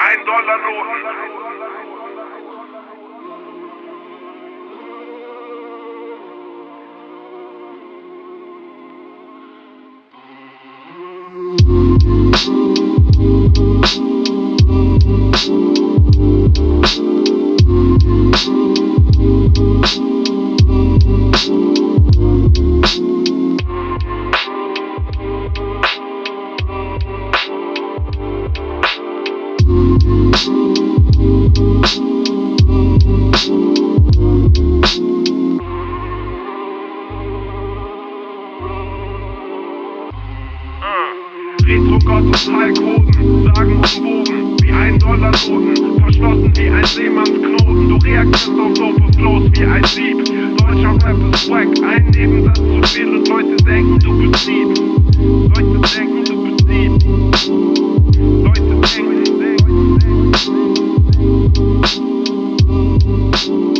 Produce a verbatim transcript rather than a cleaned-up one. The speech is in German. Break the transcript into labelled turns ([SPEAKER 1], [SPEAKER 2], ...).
[SPEAKER 1] ein-Dollar-Noten. Retro-Gott und Hulk Hogan, sagen umwogen wie ein-Dollar-Noten, verschlossen wie ein Seemannsknoten. Du reagierst auf dope Flows wie ein Dieb. Deutscher Rap ist wack, ein Nebensatz zu viel und Leute denken, du bist Dieb. Leute denken, du bist Dieb. Leute denken, denken, denken.